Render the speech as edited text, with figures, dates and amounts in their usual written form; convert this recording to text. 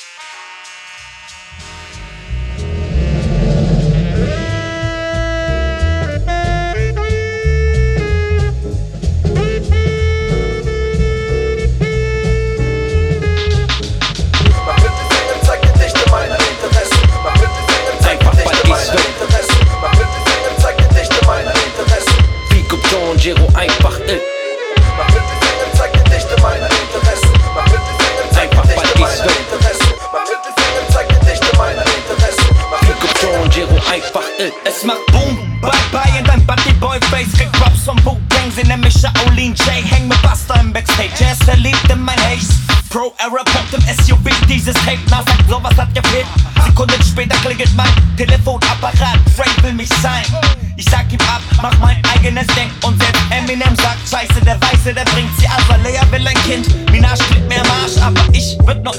Gero einfach ill. Mach mit den Fingern, zeig die Dichte meiner Interessen. Mach mit den Fingern, zeig die Dichte meiner Interessen. Mach mit den Fingern, zeig die Dichte meiner Interessen. Pico John, Gero einfach ill. Es macht Boom, bye-bye in dein Buddy-Boy-Face. Krieg Props vom Wu-Tang, sie nennen mich Shaolin J. Häng mit Buster im Backstage, er ist verliebt in mein Haze. Pro-Era poppt im SUV, dieses Tape, na sagt, sowas hat gefehlt. Sekunden später klingelt mein Telefonapparat, Frank will mich sein. Ich sag ihm ab, mach mein eigenes Ding. Und selbst Eminem sagt, scheiße, der Weiße, der bringt sie. Azalea will ein Kind, Minaj klebt mir am Arsch, aber ich würd noch